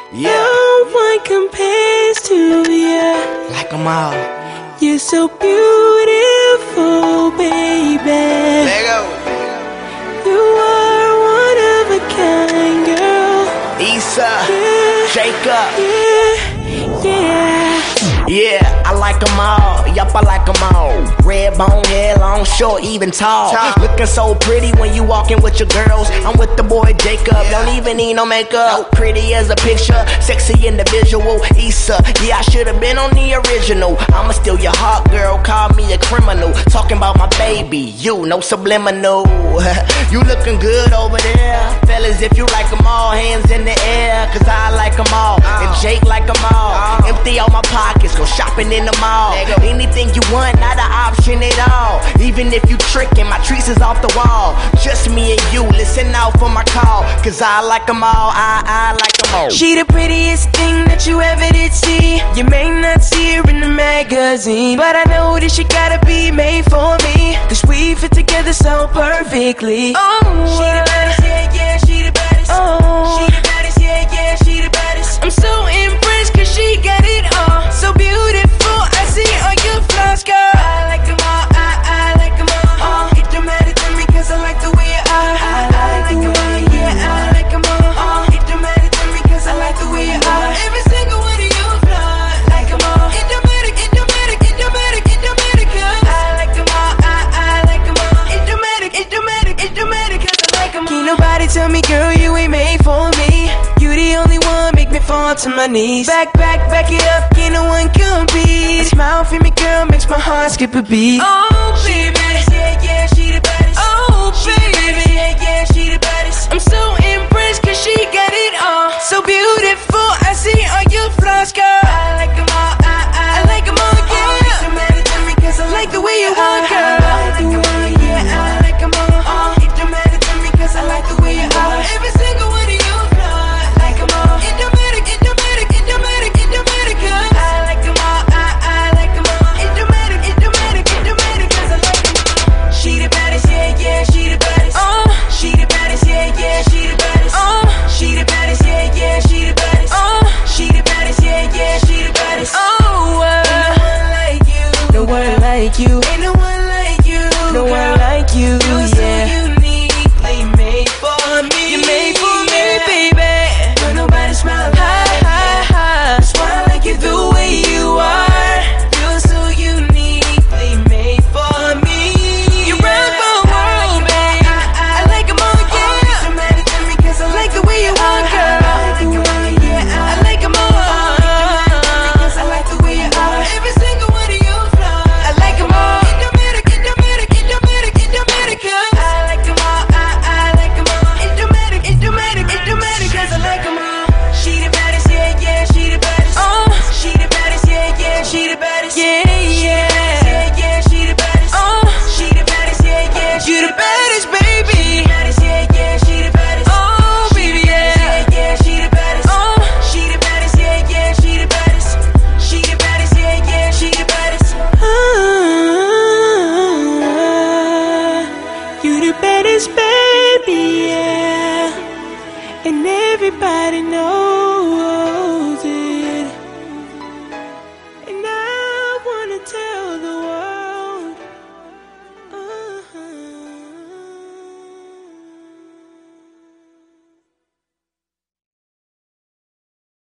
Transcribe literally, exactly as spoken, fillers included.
Yeah. No one compares to you. Like them all. You're so beautiful, baby. Let go. You are one of a kind, girl. Issa, Yeah, Jacob. yeah, yeah. Yeah, I like them all. Yup, I like them all. Red bone, hair long, short, even tall. Tall. Looking so pretty when you walking with your girls. I'm with the boy Jacob. Yeah. Don't even need no makeup. Pretty as a picture, sexy in the visual. Issa, yeah, I should have been on the original. I'ma steal your heart, girl. Call me a criminal. Talking about my baby, you no subliminal. You looking good over there, fellas. If you like them all, hands in the air. Cause I like them all, and Jake like them all. Empty all my pockets, go shopping in the mall. Anything you want, not an option at all. Even if you tricking, my trees is off the wall. Just me and you, listen out for my call. Cause I like them all, I, I like them all. She the prettiest thing that you ever did see. You may not see her in the magazine, but I know that she gotta be made for me. Cause we fit together so perfectly. Oh, she the baddest, yeah, yeah, she the baddest. Oh, she the baddest, yeah, yeah, she the baddest. I'm so impressed cause she got it all. So beautiful, I see all your flaws, girl. I like them all, I, I like them all. Oh, it don't matter to me cause I like the way you are. I, I like them all, yeah, I like them all. Oh, it don't matter to me cause I like the way you are. Every single one of you flaws, like them all. It don't matter, it don't matter, it don't matter, it don't matter cause I like them all, I, I like them all. It don't matter, it don't matter, it don't matter cause I like them all. Can't nobody tell me, girl, you ain't made for me. You the only one, make me fall to my knees. Back, back, back it up, can't no one compete. A smile for me, girl, makes my heart skip a beat. Oh, baby, yeah, yeah, she the baddest. Oh, baby, yeah, yeah, she the baddest. I'm so impressed cause she got it all. So beautiful, I see all your flaws, girl. I like them all, I, I, I like them all, yeah. Oh, it don't matter to me cause I like the way you are, girl. I like them all, yeah, I like them all. Oh, it don't matter to me cause I like the way you are. Every single one of you flaws, like them all. It don't matter, it don't matter, it don't matter, it don't matter cause I like them all, I, I like them all. It don't matter, it don't matter, it don't matter cause I like them all. She the baddest, yeah, yeah, she the baddest. Oh, she the baddest, yeah, yeah, she the baddest. Oh, she the baddest, yeah, yeah, she the baddest. Oh, she the baddest, yeah, yeah, she the baddest. Oh, uh, ain't no one like you. No one like you. Ain't no one like you. No one like you. You're so uniquely made for me. You're made for me, baby. Don't nobody smile like you. Smile like you the way you are. You're so uniquely made for me. You rock my world, babe. I like them all, yeah. It don't matter to me cause I like the way you are, girl. I like them all, yeah. I like them all. It don't matter to me cause I like the way you are. Every single one of you flaws, I like them all. It don't matter, it don't matter, it don't matter, it don't matter cause I like them all, I, I like them all. It don't matter, it don't matter, it don't matter cause I like them all. She the baddest, yeah, yeah, she the baddest. Oh, she the baddest, yeah, yeah, she the baddest. Yeah, yeah, yeah, yeah, she the baddest. Oh, she the baddest, yeah, yeah, she the baddest, baby. She the baddest, yeah, yeah, she the baddest. Oh, baby, yeah, yeah, she the baddest. Oh, she the baddest, yeah, yeah, she the baddest. She the baddest, yeah, yeah, she the baddest. Ah, you the baddest, baby, yeah. And everybody knows.